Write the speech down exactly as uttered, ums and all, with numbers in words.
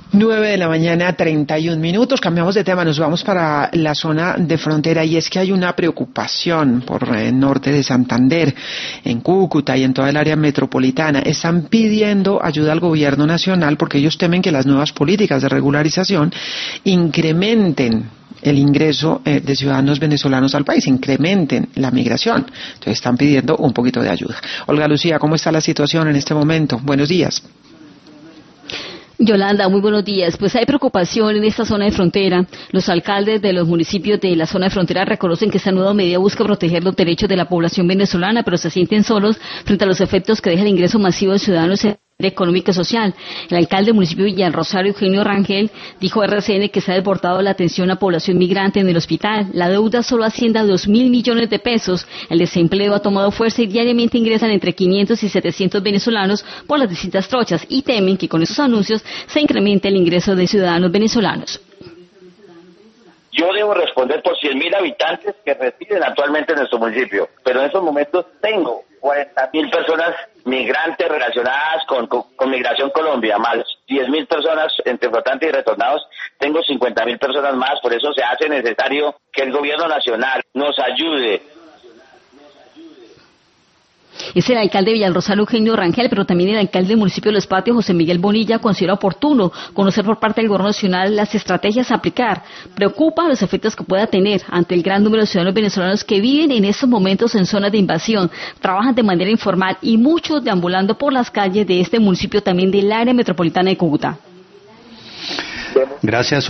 Nueve de la mañana, treinta y un minutos. Cambiamos de tema, nos vamos para la zona de frontera y es que hay una preocupación por el norte de Santander, en Cúcuta y en toda el área metropolitana. Están pidiendo ayuda al gobierno nacional porque ellos temen que las nuevas políticas de regularización incrementen el ingreso eh, de ciudadanos venezolanos al país, incrementen la migración. Entonces están pidiendo un poquito de ayuda. Olga Lucía, ¿cómo está la situación en este momento? Buenos días. Yolanda, muy buenos días. Pues hay preocupación en esta zona de frontera. Los alcaldes de los municipios de la zona de frontera reconocen que esta nueva medida busca proteger los derechos de la población venezolana, pero se sienten solos frente a los efectos que deja el ingreso masivo de ciudadanos económico y social. El alcalde del municipio de Villarrosario, Eugenio Rangel, dijo a R C N que se ha desbordado la atención a población migrante en el hospital. La deuda solo asciende a dos mil millones de pesos. El desempleo ha tomado fuerza y diariamente ingresan entre quinientos y setecientos venezolanos por las distintas trochas y temen que con esos anuncios se incremente el ingreso de ciudadanos venezolanos. Yo debo responder por cien mil habitantes que residen actualmente en nuestro municipio, pero en estos momentos tengo cuarenta mil personas migrantes relacionadas con, con, con Migración Colombia, más diez mil personas entre flotantes y retornados, tengo cincuenta mil personas más, por eso se hace necesario que el gobierno nacional nos ayude. Es el alcalde de Villarrosario, Eugenio Rangel, pero también el alcalde del municipio de Los Patios, José Miguel Bonilla, considera oportuno conocer por parte del gobierno nacional las estrategias a aplicar. Preocupa los efectos que pueda tener ante el gran número de ciudadanos venezolanos que viven en estos momentos en zonas de invasión, trabajan de manera informal y muchos deambulando por las calles de este municipio, también del área metropolitana de Cúcuta. Gracias.